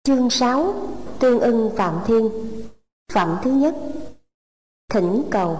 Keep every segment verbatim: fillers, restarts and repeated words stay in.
Chương sáu. Tương ưng Phạm Thiên. Phẩm thứ nhất. Thỉnh cầu.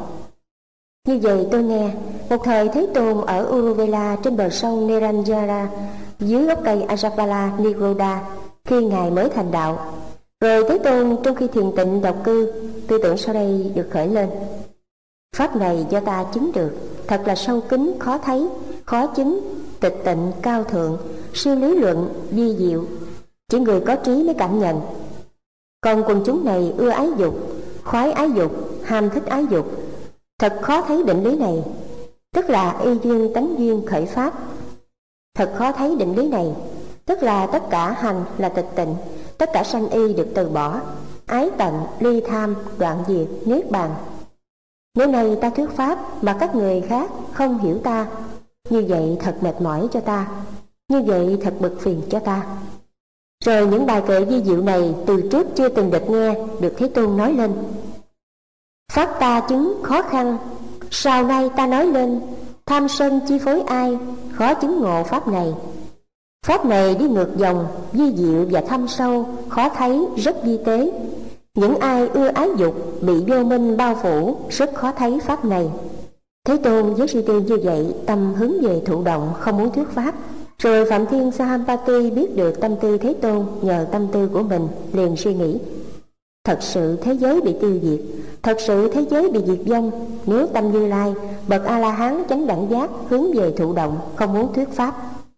Như vậy tôi nghe, một thời Thế Tôn ở Uruvela trên bờ sông Neranjara, dưới gốc cây Ajapala Niroda, khi Ngài mới thành đạo. Rồi Thế Tôn trong khi thiền tịnh độc cư, tư tưởng sau đây được khởi lên: pháp này do ta chứng được, thật là sâu kín, khó thấy, khó chứng, tịch tịnh, cao thượng, siêu lý luận, vi diệu, chỉ người có trí mới cảm nhận. Còn quần chúng này ưa ái dục, khoái ái dục, ham thích ái dục, thật khó thấy định lý này, tức là y duyên tánh duyên khởi pháp. Thật khó thấy định lý này, tức là tất cả hành là tịch tịnh, tất cả sanh y được từ bỏ, ái tận, ly tham, đoạn diệt, niết bàn. Nếu này ta thuyết pháp mà các người khác không hiểu ta, như vậy thật mệt mỏi cho ta, như vậy thật bực phiền cho ta. Rồi những bài kệ vi diệu này từ trước chưa từng được nghe, được Thế Tôn nói lên. Pháp ta chứng khó khăn, sau nay ta nói lên, tham sân chi phối ai, khó chứng ngộ pháp này. Pháp này đi ngược dòng, vi diệu và thâm sâu, khó thấy, rất vi tế. Những ai ưa ái dục, bị vô minh bao phủ, rất khó thấy pháp này. Thế Tôn với suy tư như vậy, tâm hướng về thụ động, không muốn thuyết pháp. Rồi Phạm Thiên Sahampati biết được tâm tư Thế Tôn, nhờ tâm tư của mình liền suy nghĩ: thật sự thế giới bị tiêu diệt, thật sự thế giới bị diệt vong, nếu tâm Như Lai bậc A La Hán chánh đẳng giác hướng về thụ động, không muốn thuyết pháp.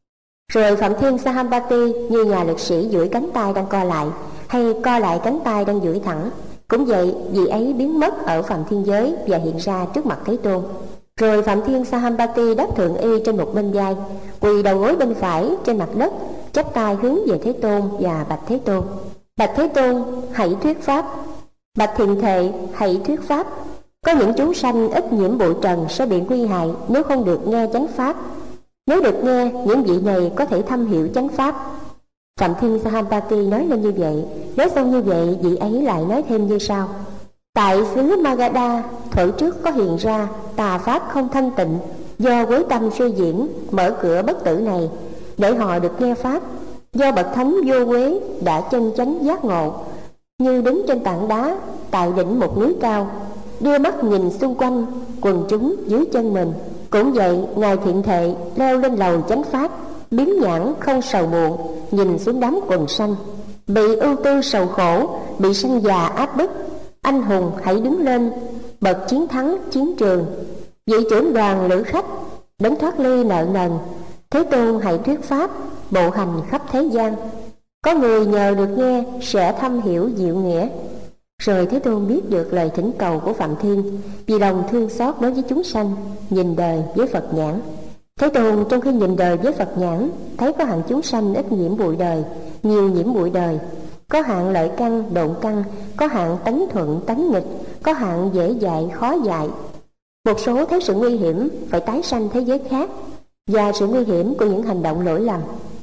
Rồi Phạm Thiên Sahampati như nhà lực sĩ duỗi cánh tay đang co lại, hay co lại cánh tay đang duỗi thẳng, cũng vậy, vị ấy biến mất ở Phạm Thiên giới và hiện ra trước mặt Thế Tôn. Rồi Phạm Thiên Sahampati đáp thượng y trên một bên vai, quỳ đầu gối bên phải trên mặt đất, chắp tay hướng về Thế Tôn và bạch Thế Tôn: bạch Thế Tôn, hãy thuyết pháp. Bạch Thiện Thệ, hãy thuyết pháp. Có những chúng sanh ít nhiễm bụi trần sẽ bị nguy hại nếu không được nghe chánh pháp. Nếu được nghe, những vị này có thể thâm hiểu chánh pháp. Phạm Thiên Sahampati nói lên như vậy. Nói xong như vậy, vị ấy lại nói thêm như sau: tại xứ Magadha, thuở trước có hiện ra tà pháp không thanh tịnh, do quấy tâm suy diễn, mở cửa bất tử này để họ được nghe pháp. Do bậc thánh vô quế đã chân chánh giác ngộ, như đứng trên tảng đá tại đỉnh một núi cao, đưa mắt nhìn xung quanh, quần chúng dưới chân mình. Cũng vậy, ngài Thiện Thệ leo lên lầu chánh pháp, biến nhãn không sầu muộn, nhìn xuống đám quần sanh bị ưu tư sầu khổ, bị sanh già áp bức. Anh hùng hãy đứng lên, bậc chiến thắng chiến trường, vị trưởng đoàn lữ khách, đấng thoát ly nợ nần. Thế Tôn hãy thuyết pháp, bộ hành khắp thế gian, có người nhờ được nghe sẽ thâm hiểu diệu nghĩa. Rồi Thế Tôn biết được lời thỉnh cầu của Phạm Thiên, vì lòng thương xót đối với chúng sanh, nhìn đời với Phật nhãn. Thế Tôn trong khi nhìn đời với Phật nhãn, thấy có hạng chúng sanh ít nhiễm bụi đời, nhiều nhiễm bụi đời, có hạng lợi căn, độn căn, có hạng tánh thuận, tánh nghịch, có hạng dễ dạy, khó dạy. Một số thấy sự nguy hiểm phải tái sanh thế giới khác, và sự nguy hiểm của những hành động lỗi lầm.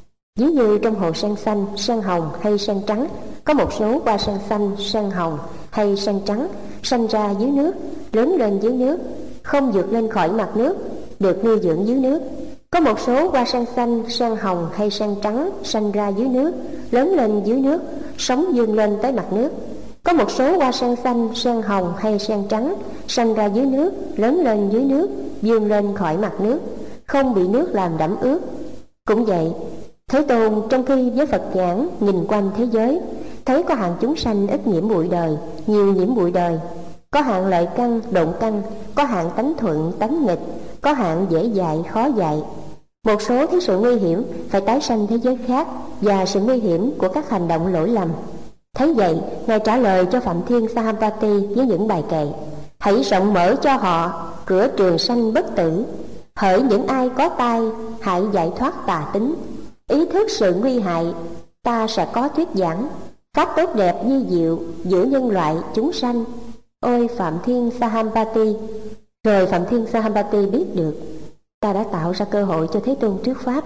Ví như trong hồ sen xanh, sen hồng hay sen trắng, có một số hoa sen xanh, sen hồng hay sen trắng sanh ra dưới nước, lớn lên dưới nước, không vượt lên khỏi mặt nước, được nuôi dưỡng dưới nước. Có một số hoa sen xanh, sen hồng hay sen trắng sanh ra dưới nước, lớn lên dưới nước, sống vươn lên tới mặt nước. Có một số hoa sen xanh, sen hồng hay sen trắng sanh ra dưới nước, lớn lên dưới nước, vươn lên khỏi mặt nước, không bị nước làm đẫm ướt. Cũng vậy, Thế Tôn trong khi với Phật nhãn nhìn quanh thế giới, thấy có hạng chúng sanh ít nhiễm bụi đời, nhiều nhiễm bụi đời, có hạng lợi căn, độn căn, có hạng tánh thuận, tánh nghịch, có hạng dễ dạy, khó dạy. Một số thấy sự nguy hiểm phải tái sanh thế giới khác, và sự nguy hiểm của các hành động lỗi lầm. Thấy vậy, ngài trả lời cho Phạm Thiên Sahampati với những bài kệ: hãy rộng mở cho họ cửa trường sanh bất tử. Hỡi những ai có tai, hãy giải thoát tà tính. Ý thức sự nguy hại, ta sẽ có thuyết giảng pháp tốt đẹp như diệu giữa nhân loại chúng sanh. Ôi Phạm Thiên Sahampati! Rồi Phạm Thiên Sahampati biết được ta đã tạo ra cơ hội cho Thế Tôn thuyết pháp,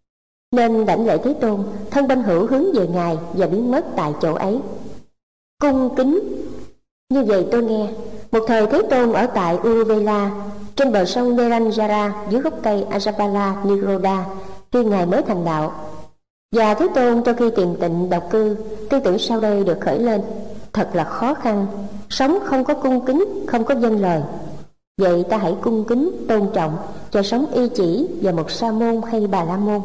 nên đảnh lễ Thế Tôn, thân bên hữu hướng về ngài và biến mất tại chỗ ấy. Cung kính. Như vậy tôi nghe, một thời Thế Tôn ở tại Uruvela trên bờ sông Neranjara, dưới gốc cây Ajapala Niroda, khi ngài mới thành đạo. Và Thế Tôn trong khi tiền tịnh độc cư, tư tưởng sau đây được khởi lên: thật là khó khăn, sống không có cung kính, không có vâng lời. Vậy ta hãy cung kính, tôn trọng và sống y chỉ vào một sa môn hay bà la môn.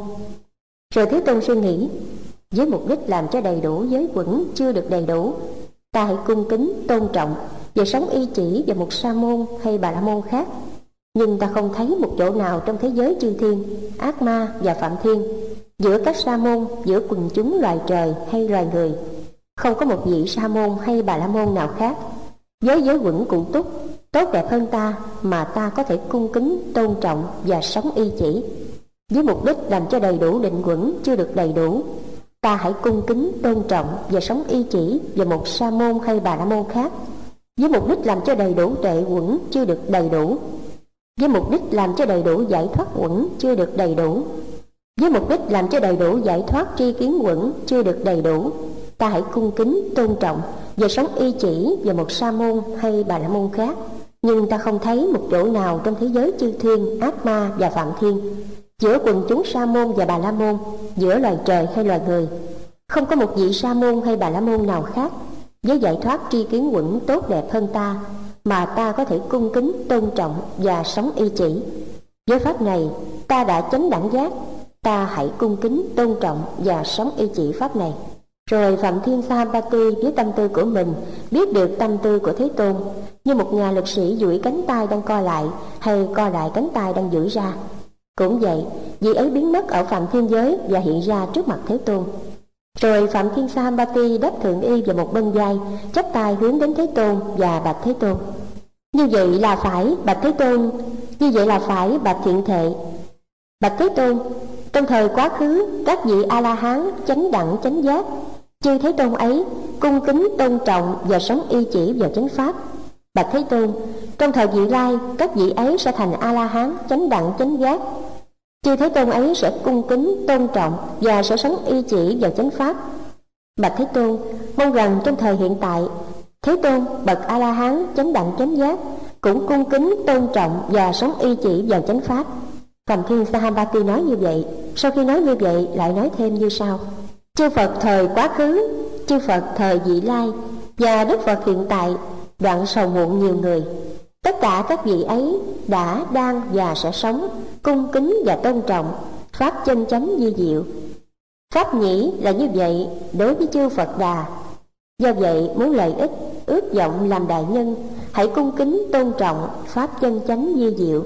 Rồi Thế Tôn suy nghĩ: với mục đích làm cho đầy đủ giới quẩn chưa được đầy đủ, ta hãy cung kính, tôn trọng và sống y chỉ vào một sa môn hay bà la môn khác. Nhưng ta không thấy một chỗ nào trong thế giới chư thiên, ác ma và phạm thiên, giữa các sa môn, giữa quần chúng loài trời hay loài người, không có một vị sa môn hay bà la môn nào khác với giới quẩn cụ túc tốt đẹp hơn ta mà ta có thể cung kính, tôn trọng và sống y chỉ. Với mục đích làm cho đầy đủ định quẩn chưa được đầy đủ, ta hãy cung kính, tôn trọng và sống y chỉ vào một sa môn hay bà la môn khác. Với mục đích làm cho đầy đủ tuệ quẩn chưa được đầy đủ, với mục đích làm cho đầy đủ giải thoát quẩn chưa được đầy đủ, với mục đích làm cho đầy đủ giải thoát tri kiến quẩn chưa được đầy đủ, ta hãy cung kính, tôn trọng và sống y chỉ vào một sa môn hay bà la môn khác. Nhưng ta không thấy một chỗ nào trong thế giới chư thiên, ác ma và phạm thiên, giữa quần chúng sa môn và bà la môn, giữa loài trời hay loài người, không có một vị sa môn hay bà la môn nào khác với giải thoát tri kiến quẩn tốt đẹp hơn ta mà ta có thể cung kính, tôn trọng và sống y chỉ. Với pháp này ta đã chánh đẳng giác, ta hãy cung kính, tôn trọng và sống y chỉ pháp này. Rồi Phạm Thiên Sahampati biết tâm tư của mình, biết được tâm tư của Thế Tôn, như một nhà lực sĩ duỗi cánh tay đang co lại hay co lại cánh tay đang duỗi ra. Cũng vậy, vị ấy biến mất ở Phạm Thiên giới và hiện ra trước mặt Thế Tôn. Rồi Phạm Thiên Sahampati đắp thượng y vào một bên vai, chắp tay hướng đến Thế Tôn và bạch Thế Tôn: như vậy là phải, bạch Thế Tôn, như vậy là phải, bạch Thiện Thệ. Bạch Thế Tôn, trong thời quá khứ, các vị A La Hán chánh đẳng chánh giác, chư Thế Tôn ấy cung kính, tôn trọng và sống y chỉ vào chánh pháp. Bạch Thế Tôn, trong thời vị lai, các vị ấy sẽ thành A La Hán chánh đẳng chánh giác, chư Thế Tôn ấy sẽ cung kính, tôn trọng và sẽ sống y chỉ vào chánh pháp. Bạch Thế Tôn, mong rằng trong thời hiện tại, Thế Tôn bậc A La Hán chánh đẳng chánh giác cũng cung kính, tôn trọng và sống y chỉ vào chánh pháp. Phạm Thiên Sahampati nói như vậy. Sau khi nói như vậy lại nói thêm như sau: chư Phật thời quá khứ, chư Phật thời vị lai và Đức Phật hiện tại đoạn sầu muộn nhiều người, tất cả các vị ấy đã, đang và sẽ sống cung kính và tôn trọng pháp chân chánh vi diệu. Pháp nhĩ là như vậy đối với chư Phật Đà. Do vậy muốn lợi ích, ước vọng làm đại nhân, hãy cung kính tôn trọng pháp chân chánh vi diệu.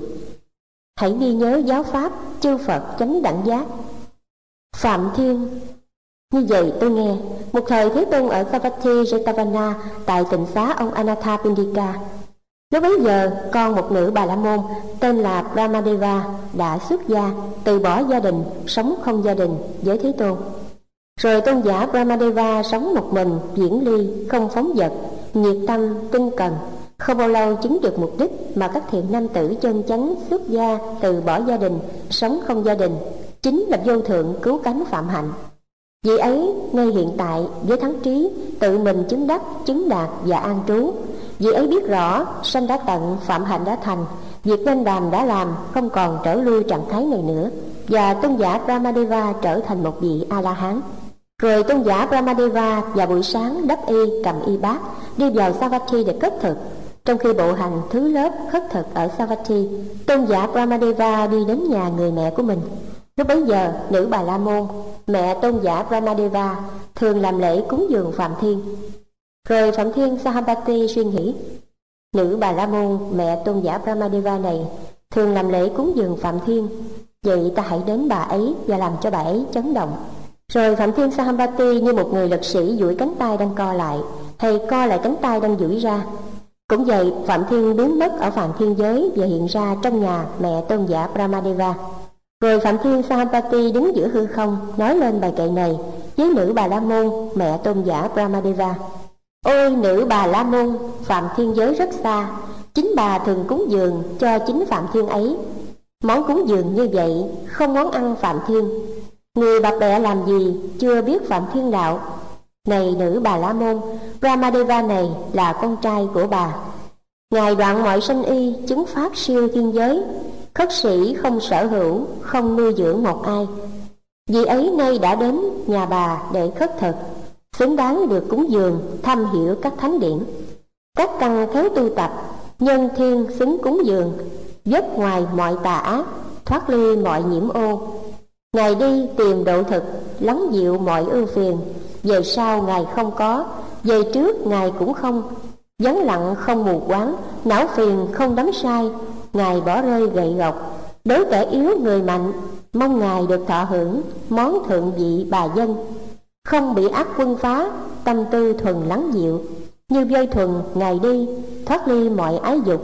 Hãy ghi nhớ giáo pháp chư Phật chánh đẳng giác. Phạm Thiên: như vậy tôi nghe, một thời Thế Tôn ở Savatthi Jetavana tại tịnh xá ông Anathapindika. Lúc bấy giờ, con một nữ Bà La Môn tên là Brahmadeva đã xuất gia, từ bỏ gia đình, sống không gia đình với Thế Tôn. Rồi tôn giả Brahmadeva sống một mình, viễn ly, không phóng dật, nhiệt tâm, tinh cần. Không bao lâu chứng được mục đích mà các thiện nam tử chân chánh xuất gia, từ bỏ gia đình, sống không gia đình, chính là vô thượng cứu cánh phạm hạnh. Vị ấy ngay hiện tại với thắng trí tự mình chứng đắc, chứng đạt và an trú. Vị ấy biết rõ sanh đã tận, phạm hạnh đã thành, việc nên làm đã làm, không còn trở lui trạng thái này nữa. Và tôn giả Brahmadeva trở thành một vị A La Hán. Rồi tôn giả Brahmadeva vào buổi sáng đắp y, cầm y bát, đi vào Savatthi để khất thực. Trong khi bộ hành thứ lớp khất thực ở Savatthi, tôn giả Brahmadeva đi đến nhà người mẹ của mình. Lúc bấy giờ, nữ Bà La Môn, mẹ tôn giả Brahmadeva, thường làm lễ cúng dường Phạm Thiên. Rồi Phạm Thiên Sahampati suy nghĩ: nữ Bà La Môn, mẹ tôn giả Brahmadeva này thường làm lễ cúng dường Phạm Thiên, vậy ta hãy đến bà ấy và làm cho bà ấy chấn động. Rồi Phạm Thiên Sahampati như một người lực sĩ duỗi cánh tay đang co lại, hay co lại cánh tay đang duỗi ra. Cũng vậy, Phạm Thiên biến mất ở Phạm Thiên giới và hiện ra trong nhà mẹ tôn giả Brahmadeva. Rồi Phạm Thiên Sahampati đứng giữa hư không, nói lên bài kệ này với nữ Bà La Môn, mẹ tôn giả Brahmadeva: ôi nữ Bà La Môn, Phạm Thiên giới rất xa, chính bà thường cúng dường cho chính Phạm Thiên ấy. Món cúng dường như vậy không món ăn Phạm Thiên. Người bập bẹ làm gì chưa biết Phạm Thiên đạo. Này nữ Bà La Môn, Brahmadeva này là con trai của bà. Ngài đoạn mọi sanh y, chứng pháp siêu thiên giới, khất sĩ không sở hữu, không nuôi dưỡng một ai. Vị ấy nay đã đến nhà bà để khất thực, xứng đáng được cúng dường, thăm hiểu các thánh điển. Các căn khéo tu tập, nhân thiên xứng cúng dường, dứt ngoài mọi tà ác, thoát ly mọi nhiễm ô. Ngài đi tìm độ thực, lắng dịu mọi ưu phiền. Về sau Ngài không có, về trước Ngài cũng không. Vắng lặng không mù quáng, não phiền không đắm sai. Ngài bỏ rơi gậy gộc, đối kẻ yếu người mạnh. Mong Ngài được thọ hưởng món thượng vị bà dân. Không bị ác quân phá, tâm tư thuần lắng dịu. Như vơi thuần Ngài đi, thoát ly mọi ái dục.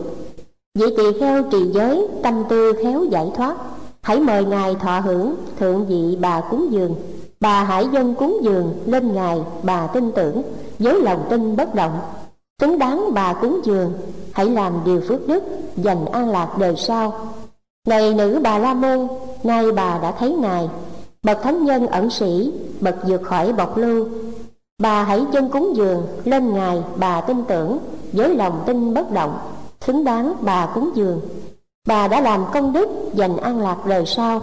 Vị tỳ kheo trì giới, tâm tư khéo giải thoát. Hãy mời Ngài thọ hưởng thượng vị bà cúng dường. Bà hãy dâng cúng dường lên Ngài bà tin tưởng, với lòng tin bất động. Xứng đáng bà cúng dường, hãy làm điều phước đức, dành an lạc đời sau. Này nữ Bà La Môn, nay bà đã thấy Ngài, bậc thánh nhân ẩn sĩ, bậc vượt khỏi bọc lưu. Bà hãy dâng cúng dường lên Ngài bà tin tưởng, với lòng tin bất động. Xứng đáng bà cúng dường, bà đã làm công đức, dành an lạc đời sau.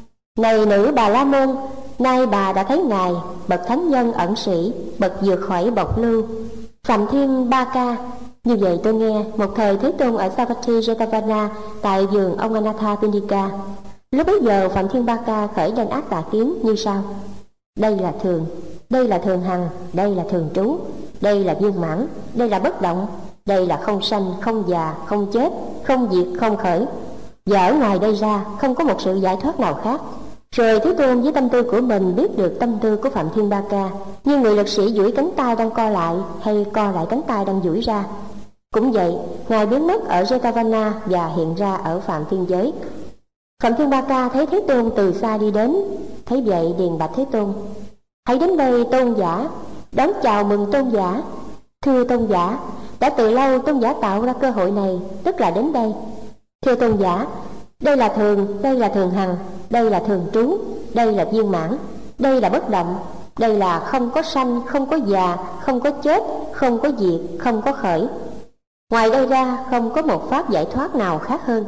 Này nữ Bà La Môn, nay bà đã thấy Ngài, bậc thánh nhân ẩn sĩ, bậc vượt khỏi bọc lưu. Phạm Thiên Ba Ca. Như vậy tôi nghe, một thời Thế Tôn ở Savatthi Jetavana, tại vườn ông Anatha Pindika. Lúc bấy giờ Phạm Thiên Ba Ca khởi danh ác tà kiến như sau: đây là thường, đây là thường hằng, đây là thường trú, đây là viên mãn, đây là bất động, đây là không sanh, không già, không chết, không diệt, không khởi. Và ở ngoài đây ra không có một sự giải thoát nào khác. Rồi Thế Tôn với tâm tư của mình biết được tâm tư của Phạm Thiên Ba Ca, như người lực sĩ duỗi cánh tay đang co lại, hay co lại cánh tay đang duỗi ra. Cũng vậy, Ngài biến mất ở Jetavana và hiện ra ở Phạm Thiên giới. Phạm Thiên Ba Ca thấy Thế Tôn từ xa đi đến, thấy vậy điền bạch Thế Tôn: hãy đến đây tôn giả, đón chào mừng tôn giả. Thưa tôn giả, đã từ lâu tôn giả tạo ra cơ hội này, tức là đến đây. Thưa tôn giả, đây là thường, đây là thường hằng, đây là thường trú, đây là viên mãn, đây là bất động, đây là không có sanh, không có già, không có chết, không có diệt, không có khởi. Ngoài đây ra không có một pháp giải thoát nào khác hơn.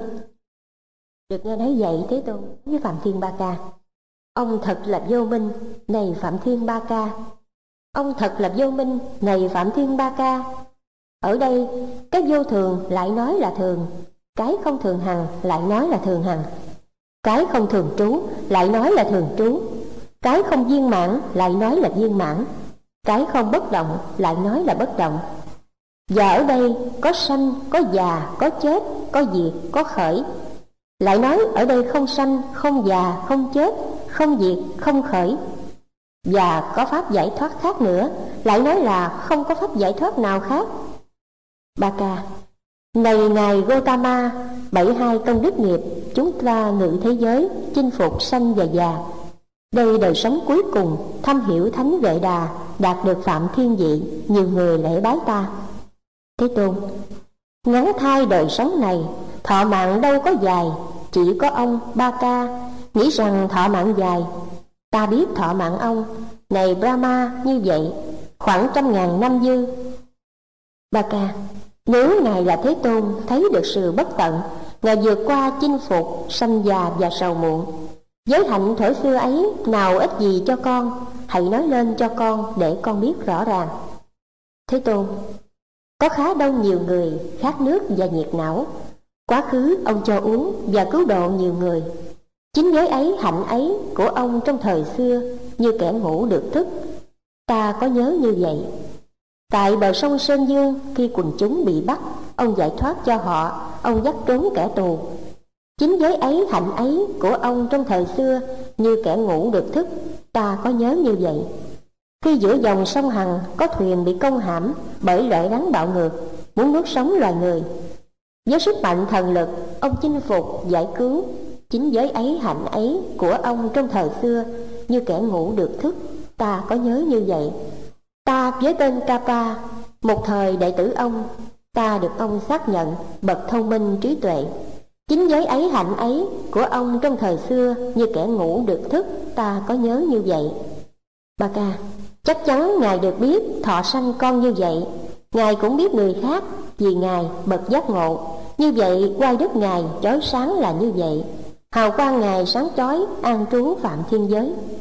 Được nghe nói vậy, Thế Tôn với Phạm Thiên Ba Ca: ông thật là vô minh, này Phạm Thiên Ba Ca. Ông thật là vô minh, này Phạm Thiên Ba Ca. Ở đây cái vô thường lại nói là thường, cái không thường hằng lại nói là thường hằng, cái không thường trú lại nói là thường trú, cái không viên mãn lại nói là viên mãn, cái không bất động lại nói là bất động. Và ở đây có sanh, có già, có chết, có diệt, có khởi. Lại nói ở đây không sanh, không già, không chết, không diệt, không khởi. Và có pháp giải thoát khác nữa, lại nói là không có pháp giải thoát nào khác. Ba Ca: này ngài Gotama, bảy hai công đức nghiệp, chúng ta ngự thế giới, chinh phục sanh và già. Đây đời sống cuối cùng, thâm hiểu thánh Vệ Đà, đạt được phạm thiên vị, nhiều người lễ bái ta. Thế Tôn: ngắn thai đời sống này, thọ mạng đâu có dài, chỉ có ông Ba Ca nghĩ rằng thọ mạng dài. Ta biết thọ mạng ông, này Brahma, như vậy, khoảng trăm ngàn năm dư. Ba Ca: nếu ngài là Thế Tôn thấy được sự bất tận, ngài vượt qua chinh phục sanh già và sầu muộn, giới hạnh thuở xưa ấy nào ích gì cho con, hãy nói lên cho con để con biết rõ ràng. Thế Tôn: có khá đông nhiều người khát nước và nhiệt não, quá khứ ông cho uống và cứu độ nhiều người. Chính giới ấy, hạnh ấy của ông trong thời xưa, như kẻ ngủ được thức, ta có nhớ như vậy. Tại bờ sông Sơn Dương, khi quần chúng bị bắt, ông giải thoát cho họ, ông dắt trốn kẻ tù. Chính giới ấy, hạnh ấy của ông trong thời xưa, như kẻ ngủ được thức, ta có nhớ như vậy. Khi giữa dòng sông Hằng có thuyền bị công hãm bởi loại rắn bạo ngược, muốn nuốt sống loài người, với sức mạnh thần lực, ông chinh phục, giải cứu. Chính giới ấy, hạnh ấy của ông trong thời xưa, như kẻ ngủ được thức, ta có nhớ như vậy. Ta với tên Kapa, một thời đệ tử ông, ta được ông xác nhận bậc thông minh trí tuệ. Chính giới ấy, hạnh ấy của ông trong thời xưa, như kẻ ngủ được thức, ta có nhớ như vậy. Ba Ca: chắc chắn ngài được biết thọ sanh con như vậy. Ngài cũng biết người khác, vì ngài bậc giác ngộ. Như vậy oai đức ngài chói sáng là như vậy, hào quang ngài sáng chói, an trú phạm thiên giới.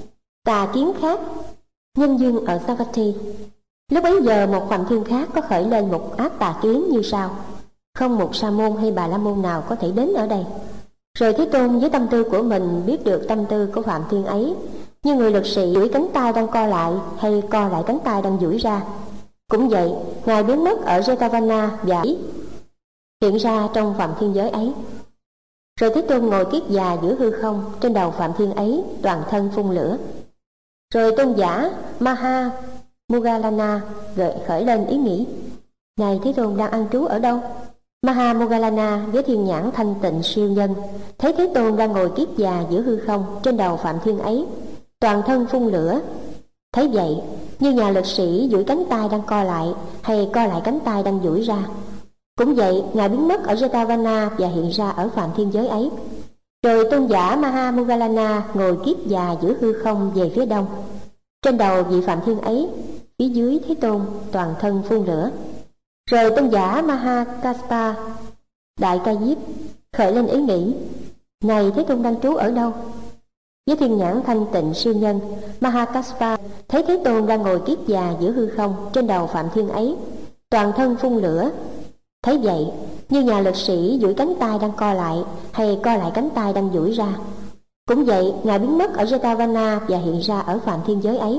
Tà kiến khác, nhân duyên ở Savatthi. Lúc bấy giờ một Phạm Thiên khác có khởi lên một ác tà kiến như sau: không một sa môn hay bà la môn nào có thể đến ở đây. Rồi Thế Tôn với tâm tư của mình biết được tâm tư của Phạm Thiên ấy, như người lực sĩ duỗi cánh tay đang co lại hay co lại cánh tay đang duỗi ra. Cũng vậy, Ngài biến mất ở Jetavana và hiện ra trong Phạm Thiên giới ấy. Rồi Thế Tôn ngồi kiết già giữa hư không, trên đầu Phạm Thiên ấy toàn thân phun lửa. Rồi tôn giả Maha Moggallana gợi khởi lên ý nghĩ: này Thế Tôn đang an trú ở đâu? Maha Moggallana với thiên nhãn thanh tịnh siêu nhân thấy Thế Tôn đang ngồi kiết già giữa hư không, trên đầu Phạm Thiên ấy toàn thân phun lửa. Thấy vậy, như nhà lực sĩ duỗi cánh tay đang co lại hay co lại cánh tay đang duỗi ra. Cũng vậy, Ngài biến mất ở Jetavana và hiện ra ở Phạm Thiên giới ấy. Rồi tôn giả Maha Moggallana ngồi kiết già giữa hư không về phía đông, trên đầu vị Phạm Thiên ấy, phía dưới Thế Tôn toàn thân phun lửa. Rồi tôn giả Maha Kassapa Đại Ca Diếp khởi lên ý nghĩ: này Thế Tôn đang trú ở đâu? Với thiên nhãn thanh tịnh siêu nhân, Maha Kassapa thấy Thế Tôn đang ngồi kiết già giữa hư không, trên đầu Phạm Thiên ấy toàn thân phun lửa. Thấy vậy, như nhà lực sĩ duỗi cánh tay đang co lại hay co lại cánh tay đang duỗi ra. Cũng vậy, Ngài biến mất ở Jetavana và hiện ra ở Phạm Thiên giới ấy.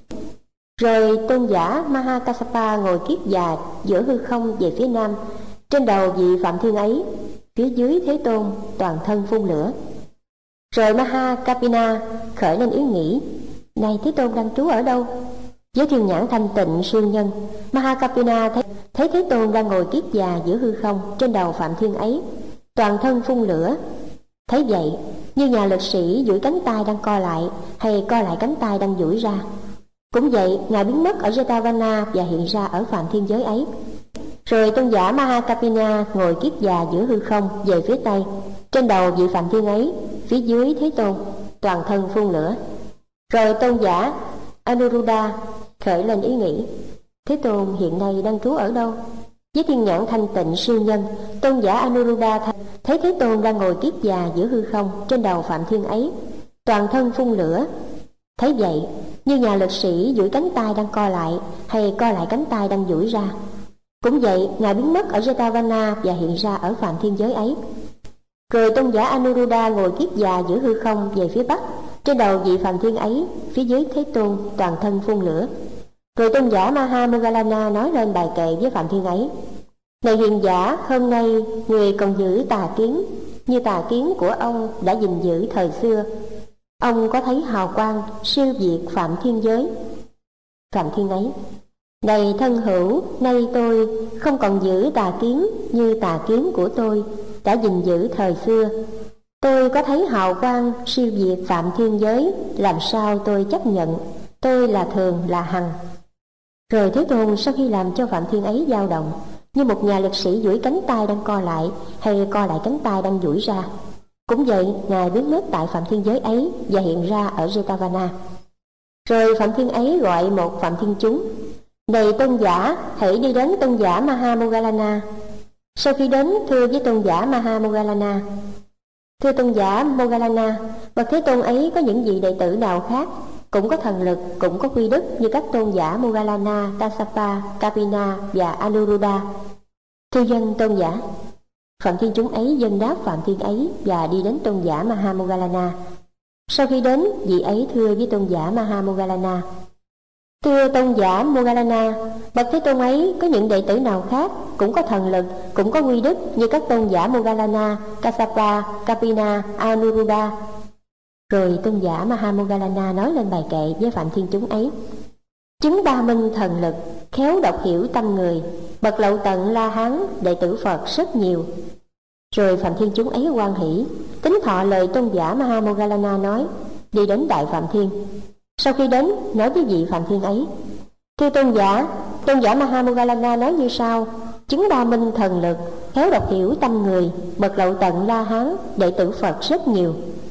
Rồi tôn giả Maha Kassapa ngồi kiết già giữa hư không về phía nam, trên đầu vị Phạm Thiên ấy, phía dưới Thế Tôn toàn thân phun lửa. Rồi Maha Kapina khởi lên ý nghĩ: này Thế Tôn đang trú ở đâu? Với thiên nhãn thanh tịnh siêu nhân, Maha Kapina thấy, thấy Thế Tôn đang ngồi kiết già giữa hư không, trên đầu Phạm Thiên ấy toàn thân phun lửa. Thấy vậy, như nhà lực sĩ duỗi cánh tay đang co lại hay co lại cánh tay đang duỗi ra. Cũng vậy, Ngài biến mất ở Jetavana và hiện ra ở Phạm Thiên giới ấy. Rồi tôn giả Maha Kapina ngồi kiết già giữa hư không về phía tây, trên đầu vị Phạm Thiên ấy, phía dưới Thế Tôn toàn thân phun lửa. Rồi tôn giả Anuruddha khởi lên ý nghĩ: Thế Tôn hiện nay đang trú ở đâu? Với thiên nhãn thanh tịnh siêu nhân, tôn giả Anuruddha thấy Thế Tôn đang ngồi kiết già giữa hư không, trên đầu Phạm Thiên ấy toàn thân phun lửa. Thấy vậy, như nhà lực sĩ duỗi cánh tay đang co lại hay co lại cánh tay đang duỗi ra. Cũng vậy, Ngài biến mất ở Jetavana và hiện ra ở Phạm Thiên giới ấy. Rồi tôn giả Anuruddha ngồi kiết già giữa hư không về phía bắc, trên đầu vị Phạm Thiên ấy, phía dưới Thế Tôn toàn thân phun lửa. Rồi tôn giả Maha Moggallana nói lên bài kệ với Phạm Thiên ấy: này hiền giả, hôm nay người còn giữ tà kiến như tà kiến của ông đã gìn giữ thời xưa. Ông có thấy hào quang siêu việt Phạm Thiên giới? Phạm Thiên ấy: này thân hữu, nay tôi không còn giữ tà kiến như tà kiến của tôi đã gìn giữ thời xưa. Tôi có thấy hào quang siêu việt Phạm Thiên giới, làm sao tôi chấp nhận? Tôi là thường, là hằng. Rồi Thế Tôn sau khi làm cho Phạm Thiên ấy dao động, như một nhà lực sĩ duỗi cánh tay đang co lại hay co lại cánh tay đang duỗi ra. Cũng vậy, Ngài biến mất tại Phạm Thiên giới ấy và hiện ra ở Jetavana. Rồi Phạm Thiên ấy gọi một Phạm Thiên chúng: này tôn giả, hãy đi đến tôn giả Maha Moggallana. Sau khi đến thưa với tôn giả Maha Moggallana: thưa tôn giả Moggallana, bậc Thế Tôn ấy có những vị đệ tử nào khác cũng có thần lực, cũng có quy đức như các tôn giả Moggallana, Kassapa, Kapina và Anuruddha? Thưa dân tôn giả. Phạm Thiên chúng ấy dân đáp Phạm Thiên ấy và đi đến tôn giả Maha Moggallana. Sau khi đến, vị ấy thưa với tôn giả Maha Moggallana: thưa tôn giả Moggallana, bậc Thế Tôn ấy có những đệ tử nào khác cũng có thần lực, cũng có quy đức như các tôn giả Moggallana, Kassapa, Kapina, Anuruddha? Rồi tôn giả Maha Moggallana nói lên bài kệ với Phạm Thiên chúng ấy: chứng ba minh thần lực, khéo đọc hiểu tâm người, bậc lậu tận La Hán, đệ tử Phật rất nhiều. Rồi Phạm Thiên chúng ấy hoan hỷ, tín thọ lời tôn giả Maha Moggallana nói, đi đến Đại Phạm Thiên. Sau khi đến, nói với vị Phạm Thiên ấy: thưa tôn giả, tôn giả Maha Moggallana nói như sau: chứng ba minh thần lực, khéo đọc hiểu tâm người, bậc lậu tận La Hán, đệ tử Phật rất nhiều.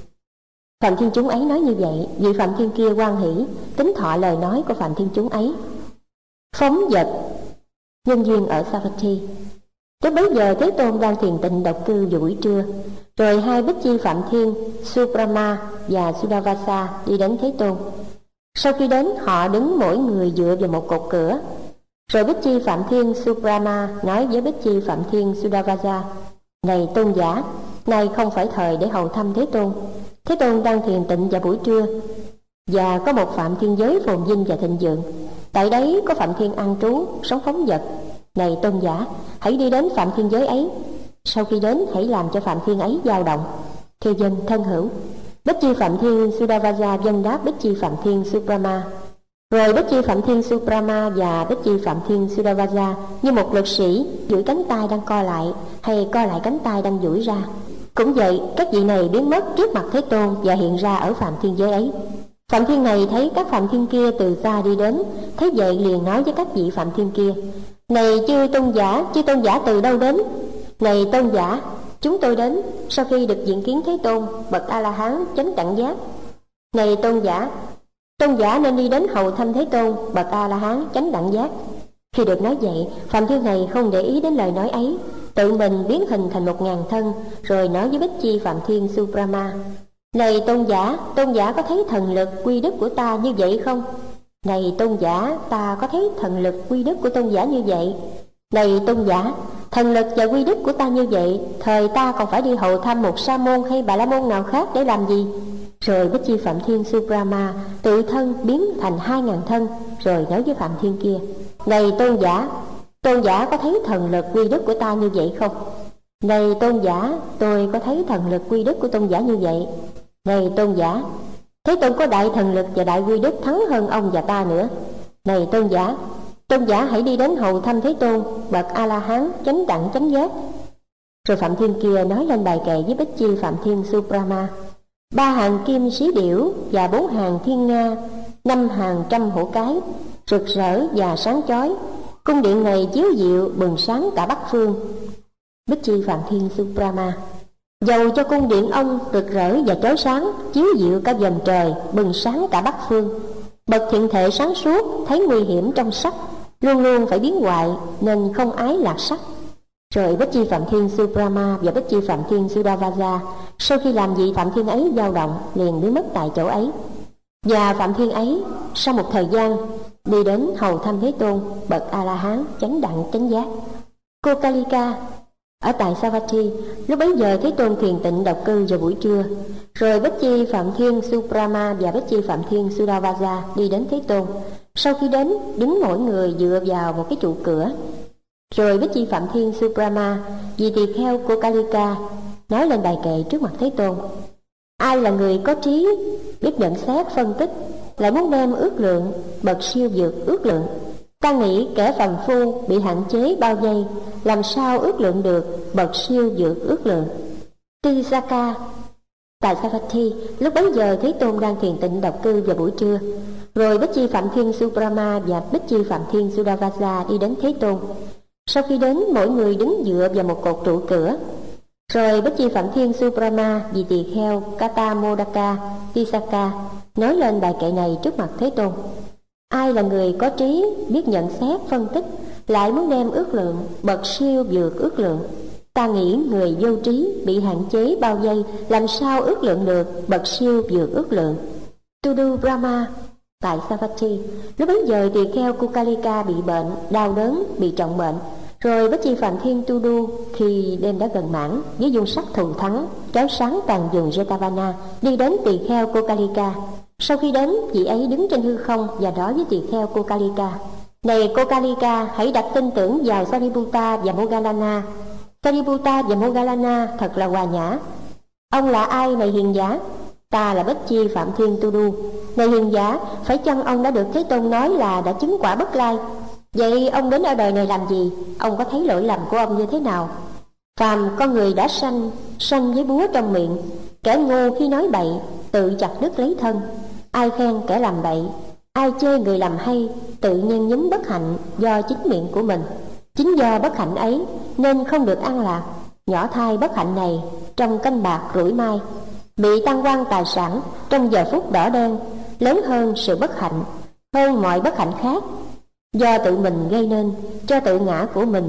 Phạm Thiên chúng ấy nói như vậy, vị Phạm Thiên kia hoan hỷ, tín thọ lời nói của Phạm Thiên chúng ấy. Phóng dật nhân duyên ở Savatthi. Lúc bấy giờ Thế Tôn đang thiền tịnh độc cư vào buổi trưa. Rồi hai Bích Chi Phạm Thiên, Subrahma và Sudavasa đi đến Thế Tôn. Sau khi đến, họ đứng mỗi người dựa vào một cột cửa. Rồi Bích Chi Phạm Thiên Subrama nói với Bích Chi Phạm Thiên Sudavaja: Này tôn giả, nay không phải thời để hầu thăm Thế Tôn. Thế Tôn đang thiền tịnh vào buổi trưa, và có một Phạm Thiên giới phồn vinh và thịnh vượng. Tại đấy có Phạm Thiên an trú, sống phóng dật. Này tôn giả, hãy đi đến Phạm Thiên giới ấy. Sau khi đến, hãy làm cho Phạm Thiên ấy dao động. Thưa dân thân hữu. Bích Chi Phạm Thiên Sudavaja vâng đáp Bích Chi Phạm Thiên Subrama. Rồi Bích Chi Phạm Thiên Subrama và Bích Chi Phạm Thiên Sudavaja như một lực sĩ duỗi cánh tay đang co lại, hay co lại cánh tay đang duỗi ra. Cũng vậy, các vị này biến mất trước mặt Thế Tôn và hiện ra ở Phạm Thiên giới ấy. Phạm Thiên này thấy các Phạm Thiên kia từ xa đi đến, thấy vậy liền nói với các vị Phạm Thiên kia: Này chư tôn giả, chư tôn giả từ đâu đến? Này tôn giả, chúng tôi đến sau khi được diện kiến Thế Tôn, bậc A La Hán chánh đẳng giác. Này tôn giả, tôn giả nên đi đến hầu thăm Thế Tôn, bậc A La Hán chánh đẳng giác. Khi được nói vậy, Phạm Thiên này không để ý đến lời nói ấy, tự mình biến hình thành một ngàn thân, rồi nói với Bích Chi Phạm Thiên Subrama: Này tôn giả, tôn giả có thấy thần lực quy đức của ta như vậy không? Này tôn giả, ta có thấy thần lực quy đức của tôn giả như vậy. Này tôn giả, thần lực và quy đức của ta như vậy, thời ta còn phải đi hầu thăm một sa môn hay bà la môn nào khác để làm gì? Rồi Bích Chi Phạm Thiên Subrama tự thân biến thành hai ngàn thân, rồi nói với Phạm Thiên kia: Này tôn giả, tôn giả có thấy thần lực quy đức của ta như vậy không? Này tôn giả, tôi có thấy thần lực quy đức của tôn giả như vậy. Này tôn giả, Thế Tôn có đại thần lực và đại quy đức thắng hơn ông và ta nữa. Này tôn giả, tôn giả hãy đi đến hầu thăm Thế Tôn, bậc A La Hán chánh đẳng chánh giác. Rồi Phạm Thiên kia nói lên bài kệ với Bích Chi Phạm Thiên Subrama: Ba hàng kim xí điểu và bốn hàng thiên nga, năm hàng trăm hổ cái, rực rỡ và sáng chói. Cung điện này chiếu diệu bừng sáng cả Bắc phương. Bích Chi Phạm Thiên Subrama: Dầu cho cung điện ông rực rỡ và chói sáng, chiếu diệu cả vòm trời, bừng sáng cả Bắc phương. Bậc thiện thể sáng suốt thấy nguy hiểm trong sắc, luôn luôn phải biến hoại nên không ái lạc sắc. Rồi Bích Chi Phạm Thiên Subrama và Bích Chi Phạm Thiên Sudavaja sau khi làm gì Phạm Thiên ấy dao động, liền biến mất tại chỗ ấy. Và Phạm Thiên ấy sau một thời gian đi đến hầu thăm Thế Tôn, bậc A La Hán chánh đẳng chánh giác. Cô Kalika ở tại Savatthi, lúc bấy giờ Thế Tôn thiền tịnh độc cư vào buổi trưa. Rồi Bích Chi Phạm Thiên Subrama và Bích Chi Phạm Thiên Sudavaja đi đến Thế Tôn. Sau khi đến, đứng mỗi người dựa vào một cái trụ cửa. Rồi Bích Chi Phạm Thiên Subrama vì tỳ kheo cô Kalika nói lên bài kệ trước mặt Thế Tôn: Ai là người có trí, biết nhận xét phân tích, lại muốn đem ước lượng, bậc siêu vượt ước lượng? Ta nghĩ kẻ phàm phu bị hạn chế bao vây, làm sao ước lượng được bậc siêu vượt ước lượng? Tisaka tại Savatthi, lúc bấy giờ Thế Tôn đang thiền tịnh độc cư vào buổi trưa. Rồi Bích Chi Phạm Thiên Subrama và Bích Chi Phạm Thiên Sudavaja đi đến Thế Tôn. Sau khi đến, mỗi người đứng dựa vào một cột trụ cửa. Rồi Bích Chi Phạm Thiên Subrama vì tỳ kheo Katamodaka Tisaka nói lên bài kệ này trước mặt Thế Tôn: Ai là người có trí, biết nhận xét phân tích, lại muốn đem ước lượng, bậc siêu vượt ước lượng? Ta nghĩ người vô trí bị hạn chế bao vây, làm sao ước lượng được bậc siêu vượt ước lượng? Tudu Brahma tại Savatthi, lúc bấy giờ tỳ kheo Kukalika bị bệnh, đau đớn, bị trọng bệnh. Rồi Bích Chi Phạm Thiên Tudu khi đêm đã gần mãn, với dung sắc thù thắng, chói sáng toàn vùng Jetavana, đi đến tỳ kheo Kukalika. Sau khi đến, vị ấy đứng trên hư không và nói với tỳ kheo Kukalika: Này Kukalika, hãy đặt tin tưởng vào Sariputta và Moggallana. Sariputta và Moggallana thật là hòa nhã. Ông là ai này hiền giả? Ta là Bích Chi Phạm Thiên Tudu. Này hiền giả, phải chăng ông đã được Thế Tôn nói là đã chứng quả Bất Lai? Vậy ông đến ở đời này làm gì? Ông có thấy lỗi lầm của ông như thế nào? Phàm con người đã sanh, sanh với búa trong miệng. Kẻ ngu khi nói bậy, tự chặt đứt lấy thân. Ai khen kẻ làm bậy, ai chê người làm hay, tự nhân nhúm bất hạnh do chính miệng của mình. Chính do bất hạnh ấy nên không được an lạc. Nhỏ thai bất hạnh này trong canh bạc rủi mai, bị tăng quan tài sản trong giờ phút đỏ đen, lớn hơn sự bất hạnh, hơn mọi bất hạnh khác, do tự mình gây nên cho tự ngã của mình.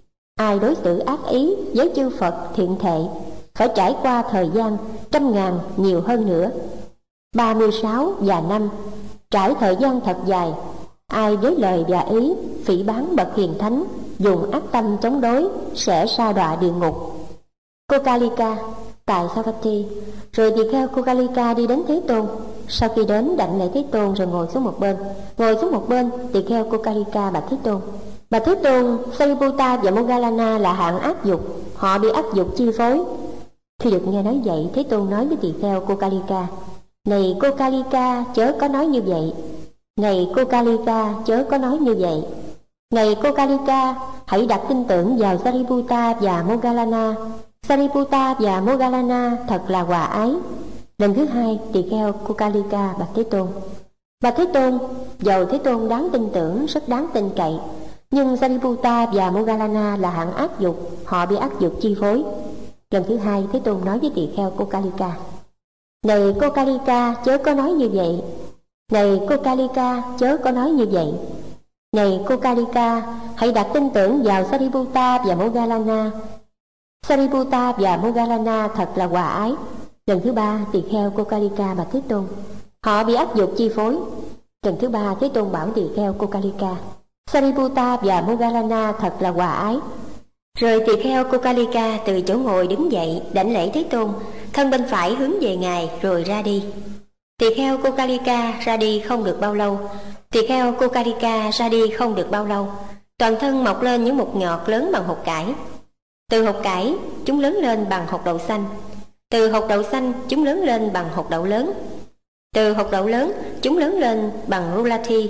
Ai đối xử ác ý với chư Phật thiện thệ, phải trải qua thời gian trăm ngàn nhiều hơn nữa, ba mươi sáu và năm Trải thời gian thật dài, ai với lời và ý phỉ báng bậc hiền thánh, dùng ác tâm chống đối, sẽ sa đọa địa ngục. Kokalika tại Savatthi. Rồi tỳ kheo Kokalika đi đến Thế Tôn. Sau khi đến đảnh lễ Thế Tôn rồi ngồi xuống một bên. Ngồi xuống một bên, tỳ kheo Kokalika bạch Thế Tôn: Bạch Thế Tôn, Sariputta và Moggallana là hạng ác dục, họ bị ác dục chi phối. Khi được nghe nói vậy, Thế Tôn nói với tỳ kheo Kokalika: Này Kokalika, chớ có nói như vậy. Này Kokalika, chớ có nói như vậy. Này Kokalika, hãy đặt tin tưởng vào Sariputta và Moggallana. Sariputta và Moggallana thật là hòa ái. Lần thứ hai, tỳ kheo Kokalika bạch Thế Tôn: Bạch Thế Tôn, dầu Thế Tôn đáng tin tưởng, rất đáng tin cậy, nhưng Sariputta và Moggallana là hạng ác dục, họ bị ác dục chi phối. Lần thứ hai, Thế Tôn nói với tỳ kheo Kokalika: Này Kokalika, chớ có nói như vậy. Này Kokalika, chớ có nói như vậy. Này Kokalika, hãy đặt tin tưởng vào Sariputta và Moggallana. Sariputta và Moggallana thật là hòa ái. Lần thứ ba, tỳ kheo Kokalika bạch Thế Tôn: Họ bị ác dục chi phối. Lần thứ ba, Thế Tôn bảo tỳ kheo Kokalika: Sariputta và Moggallana thật là hòa ái. Rồi tỳ kheo Kokalika từ chỗ ngồi đứng dậy, đảnh lễ Thế Tôn, thân bên phải hướng về Ngài rồi ra đi. Tỳ kheo Kokalika ra đi không được bao lâu. Tỳ kheo Kokalika ra đi không được bao lâu, toàn thân mọc lên những mụn nhọt lớn bằng hột cải. Từ hột cải, chúng lớn lên bằng hột đậu xanh. Từ hột đậu xanh, chúng lớn lên bằng hột đậu lớn. Từ hột đậu lớn, chúng lớn lên bằng rulati.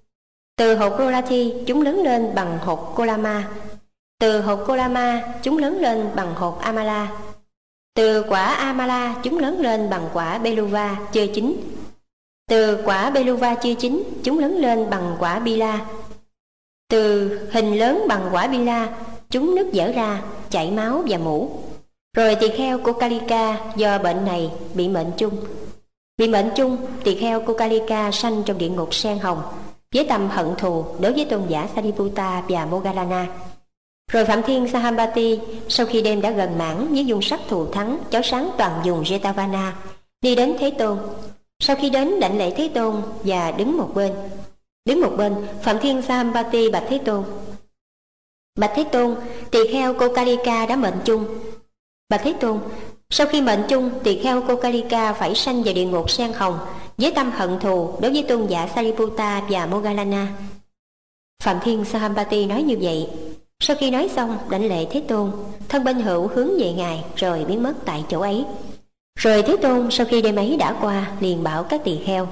Từ hột rulati, chúng lớn lên bằng hột kolama. Từ hột kolama, chúng lớn lên bằng hột amala. Từ quả amala, chúng lớn lên bằng quả beluva chưa chín. Từ quả beluva chưa chín, chúng lớn lên bằng quả bila. Từ hình lớn bằng quả bila, chúng nứt vỡ ra, chảy máu và mủ. Rồi tỳ kheo Kokalika do bệnh này bị mệnh chung. Bị mệnh chung, tỳ kheo Kokalika sanh trong địa ngục sen hồng, với tâm hận thù đối với tôn giả Sariputta và Moggallana. Rồi Phạm Thiên Sahambati sau khi đêm đã gần mãn với dung sắc thù thắng, chói sáng toàn vùng Jetavana, đi đến Thế Tôn. Sau khi đến đảnh lễ Thế Tôn và đứng một bên. Đứng một bên, Phạm Thiên Sahambati bạch Thế Tôn: Bạch Thế Tôn, tỳ kheo Kokalika đã mệnh chung. Bạch Thế Tôn, sau khi mệnh chung, tỳ kheo Kokalika phải sanh vào địa ngục sen hồng với tâm hận thù đối với tôn giả Sariputta và Moggallana. Phạm Thiên Sahambati nói như vậy. Sau khi nói xong, đảnh lễ Thế Tôn, thân bên hữu hướng về Ngài rồi biến mất tại chỗ ấy. Rồi Thế Tôn sau khi đêm ấy đã qua, liền bảo các tỳ kheo: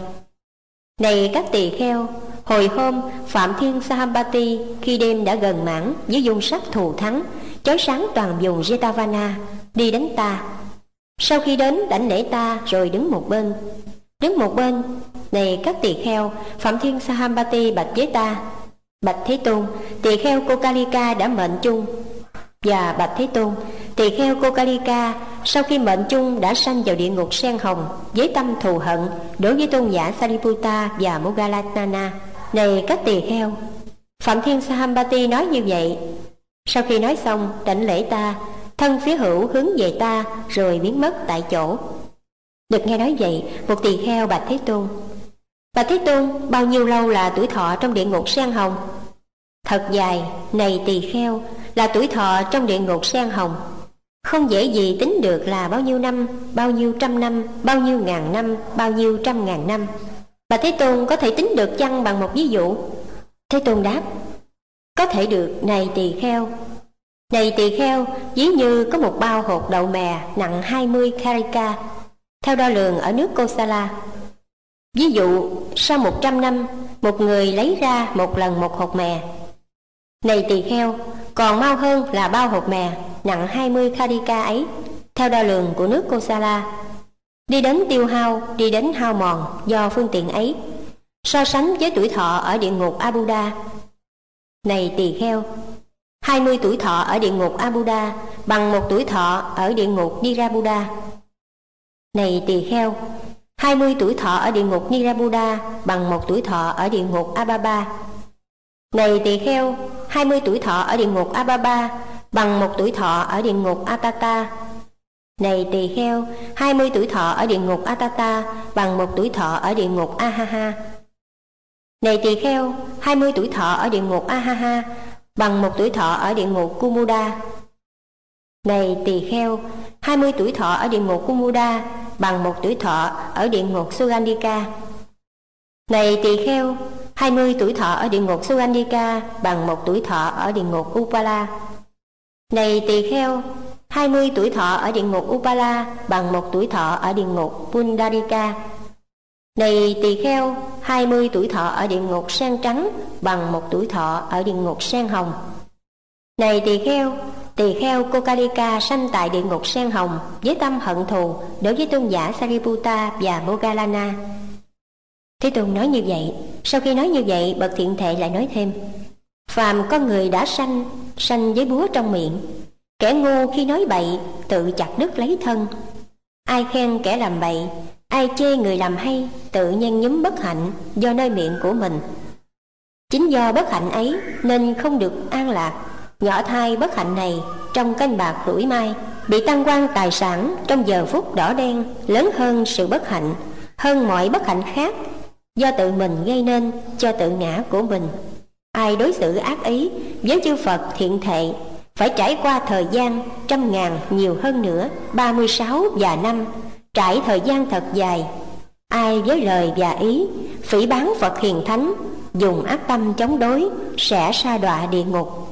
Này các tỳ kheo, hồi hôm Phạm Thiên Sahambati khi đêm đã gần mãn với dung sắc thù thắng, chói sáng toàn vùng Jetavana, đi đến ta. Sau khi đến đảnh lễ ta rồi đứng một bên. Đứng một bên, này các tỳ kheo, Phạm Thiên Sahambati bạch với ta: Bạch Thế Tôn, tỳ kheo Kokalika đã mệnh chung. Và bạch Thế Tôn, tỳ kheo Kokalika sau khi mệnh chung đã sanh vào địa ngục sen hồng với tâm thù hận đối với tôn giả Sariputta và Moggallana. Này các tỳ kheo, Phạm Thiên Sahambati nói như vậy. Sau khi nói xong, đảnh lễ ta, thân phía hữu hướng về ta rồi biến mất tại chỗ. Được nghe nói vậy, một tỳ kheo bạch Thế Tôn: Bạch Thế Tôn, bao nhiêu lâu là tuổi thọ trong địa ngục sen hồng? Thật dài, này tỳ kheo, là tuổi thọ trong địa ngục sen hồng. Không dễ gì tính được là bao nhiêu năm, bao nhiêu trăm năm, bao nhiêu ngàn năm, bao nhiêu trăm ngàn năm. Bạch Thế Tôn có thể tính được chăng bằng một ví dụ? Thế Tôn đáp: Có thể được, này tỳ kheo. Này tỳ kheo, ví như có một bao hột đậu mè nặng hai mươi karika, theo đo lường ở nước Kosala. Ví dụ, sau một trăm năm, một người lấy ra một lần một hột mè. Này tỳ kheo, còn mau hơn là bao hột mè nặng hai mươi karika ấy, theo đo lường của nước Kosala, đi đến tiêu hao, đi đến hao mòn do phương tiện ấy, so sánh với tuổi thọ ở địa ngục Abuda. Này tỳ kheo, hai mươi tuổi thọ ở địa ngục Abuda bằng một tuổi thọ ở địa ngục Nirabuda. Này tỳ kheo, hai mươi tuổi thọ ở địa ngục Nirabuda bằng một tuổi thọ ở địa ngục Ababa. Này tỳ kheo, hai mươi tuổi thọ ở địa ngục Ababa bằng một tuổi thọ ở địa ngục Atata. Này tỳ kheo, hai mươi tuổi thọ ở địa ngục Atata bằng một tuổi thọ ở địa ngục Ahaha. Này tỳ kheo, hai mươi tuổi thọ ở địa ngục Ahaha bằng một tuổi thọ ở địa ngục Kumuda. Này tỳ kheo, hai mươi tuổi thọ ở địa ngục Kumuda bằng một tuổi thọ ở địa ngục Sugandika. Này tỳ kheo, hai mươi tuổi thọ ở địa ngục Sugandika bằng một tuổi thọ ở địa ngục Upala. Này tỳ kheo, hai mươi tuổi thọ ở địa ngục Upala bằng một tuổi thọ ở địa ngục Pundarika. Này tỳ kheo, hai mươi tuổi thọ ở địa ngục sen trắng bằng một tuổi thọ ở địa ngục sen hồng. Này tỳ kheo, tỳ kheo Kokalika sanh tại địa ngục sen hồng với tâm hận thù đối với tôn giả Sariputta và Moggallana. Thế Tôn nói như vậy. Sau khi nói như vậy, bậc thiện thệ lại nói thêm: phàm con người đã sanh, sanh với búa trong miệng. Kẻ ngu khi nói bậy, tự chặt đứt lấy thân. Ai khen kẻ làm bậy, ai chê người làm hay, tự nhen nhúm bất hạnh do nơi miệng của mình. Chính do bất hạnh ấy nên không được an lạc. Nhỏ thai bất hạnh này trong canh bạc rủi mai, bị tăng quan tài sản trong giờ phút đỏ đen, lớn hơn sự bất hạnh, hơn mọi bất hạnh khác do tự mình gây nên cho tự ngã của mình. Ai đối xử ác ý với chư Phật thiện thệ phải trải qua thời gian trăm ngàn nhiều hơn nữa, ba mươi sáu và năm, trải thời gian thật dài. Ai với lời và ý phỉ báng Phật hiền thánh, dùng ác tâm chống đối, sẽ sa đọa địa ngục.